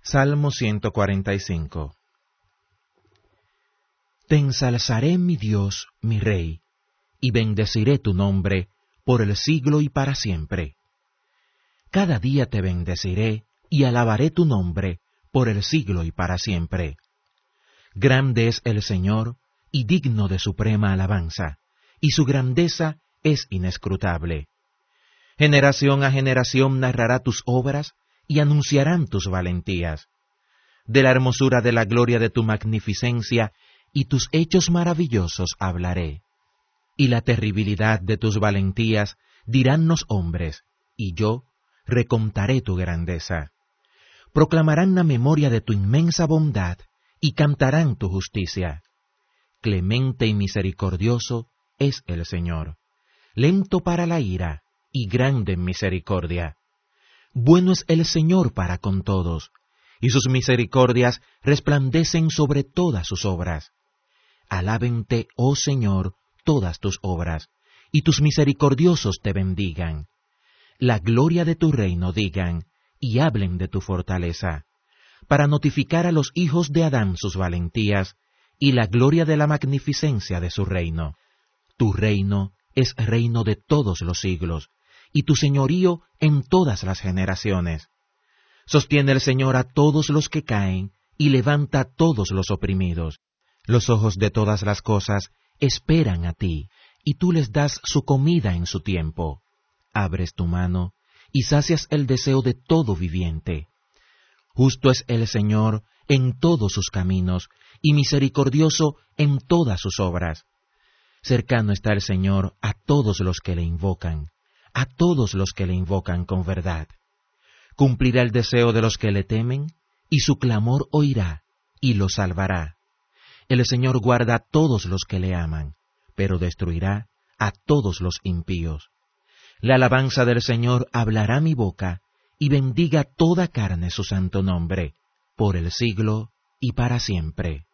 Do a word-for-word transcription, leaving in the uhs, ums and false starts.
Salmo ciento cuarenta y cinco. Te ensalzaré, mi Dios, mi Rey, y bendeciré tu nombre por el siglo y para siempre. Cada día te bendeciré y alabaré tu nombre por el siglo y para siempre. Grande es el Señor y digno de suprema alabanza, y su grandeza es inescrutable. Generación a generación narrará tus obras y anunciarán tus valentías. De la hermosura de la gloria de tu magnificencia y tus hechos maravillosos hablaré. Y la terribilidad de tus valentías dirán los hombres, y yo recontaré tu grandeza. Proclamarán la memoria de tu inmensa bondad y cantarán tu justicia. Clemente y misericordioso es el Señor, lento para la ira y grande en misericordia. Bueno es el Señor para con todos, y sus misericordias resplandecen sobre todas sus obras. Alábente, oh Señor, todas tus obras, y tus misericordiosos te bendigan. La gloria de tu reino digan, y hablen de tu fortaleza, para notificar a los hijos de Adán sus valentías, y la gloria de la magnificencia de su reino. Tu reino es reino de todos los siglos, y tu señorío en todas las generaciones. Sostiene el Señor a todos los que caen, y levanta a todos los oprimidos. Los ojos de todas las cosas esperan a ti, y tú les das su comida en su tiempo. Abres tu mano, y sacias el deseo de todo viviente. Justo es el Señor en todos sus caminos, y misericordioso en todas sus obras. Cercano está el Señor a todos los que le invocan, a todos los que le invocan con verdad. Cumplirá el deseo de los que le temen, y su clamor oirá, y los salvará. El Señor guarda a todos los que le aman, pero destruirá a todos los impíos. La alabanza del Señor hablará mi boca, y bendiga toda carne su santo nombre, por el siglo y para siempre.